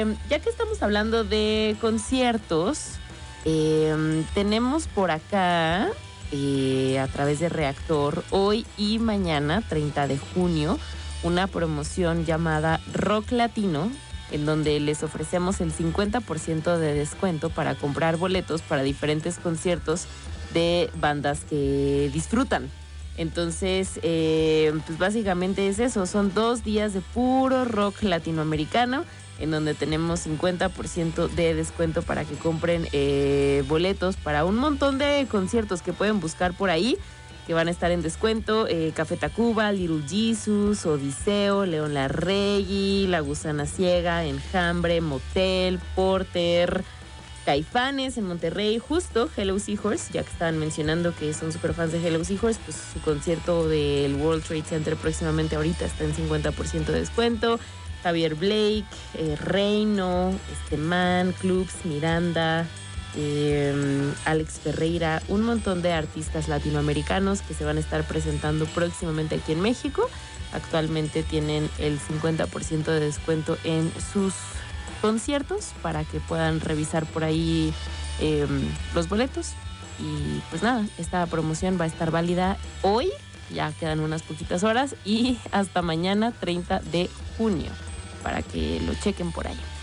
ya que estamos hablando de conciertos, tenemos por acá, a través de Reactor, hoy y mañana, 30 de junio, una promoción llamada Rock Latino, en donde les ofrecemos el 50% de descuento para comprar boletos para diferentes conciertos de bandas que disfrutan. Entonces, pues básicamente es eso, son 2 días de puro rock latinoamericano, en donde tenemos 50% de descuento para que compren boletos para un montón de conciertos que pueden buscar por ahí, que van a estar en descuento: Café Tacuba, Little Jesus, Odiseo, León Larregui, La Gusana Ciega, Enjambre, Motel, Porter, Caifanes en Monterrey, justo Hello Seahorse, ya que estaban mencionando que son súper fans de Hello Seahorse, pues su concierto del World Trade Center próximamente ahorita está en 50% de descuento. Javier Blake, Reino, Man, Clubs, Miranda, Alex Ferreira, un montón de artistas latinoamericanos que se van a estar presentando próximamente aquí en México. Actualmente tienen el 50% de descuento en sus conciertos para que puedan revisar por ahí los boletos. Y pues nada, esta promoción va a estar válida hoy, ya quedan unas poquitas horas, y hasta mañana 30 de junio para que lo chequen por ahí.